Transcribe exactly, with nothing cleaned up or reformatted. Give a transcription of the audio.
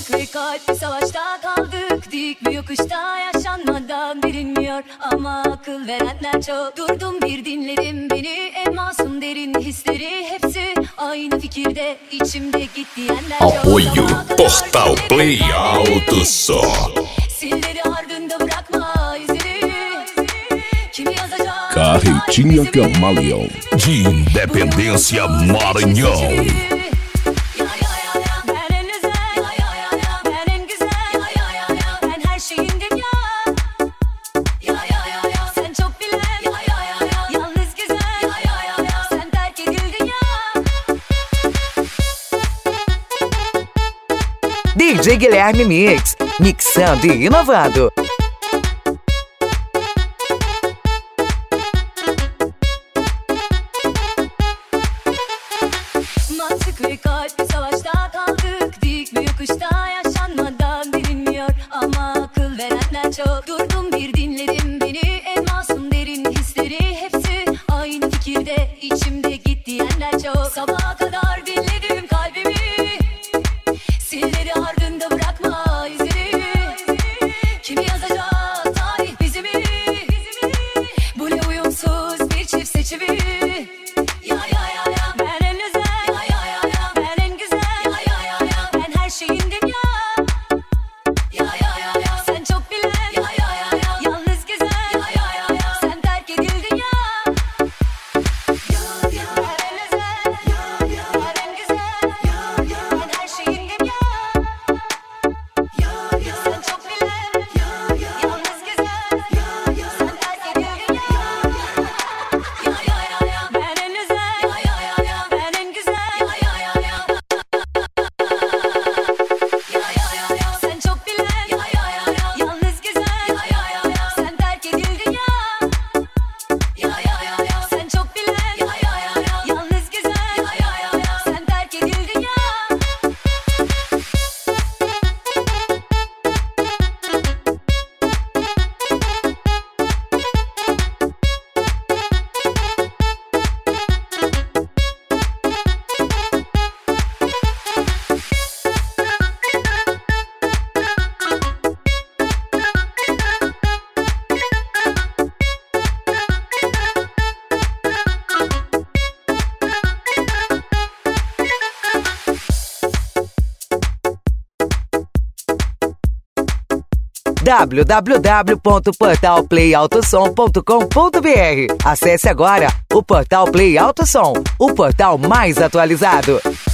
Mantık ve kalp bir savaşta kaldık. Dik bir yokuşta yaşanmadan bilinmiyor ama akıl verenler çok. Durdum bir dinledim beni, en masum derin hisleri hepsi aynı fikirde, içimde git diyenler çok. Apoio Portal Play Alto Som. Silleri ardında bırakma izini. Kim yazacak? Carretinha Camaleão De Independência Maranhão. D J Guilherme Mix, mixando e inovando. Mantık ve kalp bir savaşta kaldık. Dik bir yokuşta yaşanmadan bilinmiyor ama akıl verenler çok. Durdum bir dinledim beni, en masum derin hisleri hepsi aynı fikirde, içimde git diyenler çok. Sabaha kadar dinledim kalbimi, silleri ardında bırakma izini. Kim yazacak tarih bizi mi? Bu ne uyumsuz bir çift seçimi. Ya ya ya ya ben en özel, ya ya ya ya ben en güzel, ya ya ya ya ben her şeyindim ya. Ya ya ya ya sen çok bilen, ya ya ya ya yalnız güzel, ya ya ya ya sen terk edildin ya. Ya ya ben en özel, ya ya ben en güzel, ya ya ben her şeyindim ya. Ya ya sen çok bilen, ya ya yalnız güzel, ya ya sen terk edildin ya. Ya ya ya ya ben en özel, ya ya ya ya ben en güzel, ya ya ya ya. Ya ya ya ya sen çok bilen, ya ya ya ya yalnız güzel, ya ya ya ya sen terk edildin ya. Ya ya ya ya sen çok bilen, ya ya ya ya yalnız güzel, ya ya ya ya sen terk edildin ya. w w w ponto portal play alto som ponto com ponto b r. Acesse agora o Portal Play Alto Som, o portal mais atualizado.